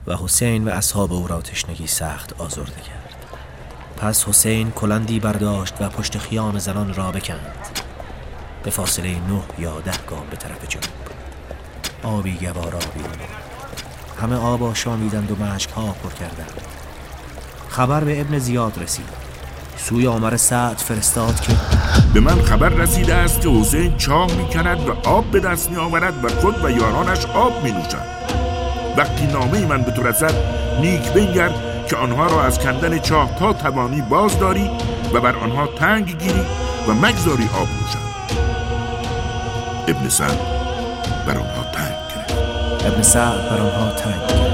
و حسین و اصحاب او را تشنگی سخت آزرده کرد. پس حسین کلندی برداشت و پشت خیام زنان را بکند، به فاصله 9 یا 10 گام به طرف جنوب. آبی گوارا بیرون، همه آب آشامیدند و مشک‌ها پر کردند. خبر به ابن زیاد رسید. سوی عمر سعد فرستاد که به من خبر رسیده است که حسین چاه می‌کند و آب به دست می‌آورد و خود و یارانش آب می‌نوشند. وقتی نامه من به تو رسد، نیک بنگر که آنها را از کندن چاه تا توانی باز داری و بر آنها تنگ گیری و مگذاری آب نوشند. ابن سعد بر آنها تنگ گرفت. ابن سعد بر آنها تنگ گرفت.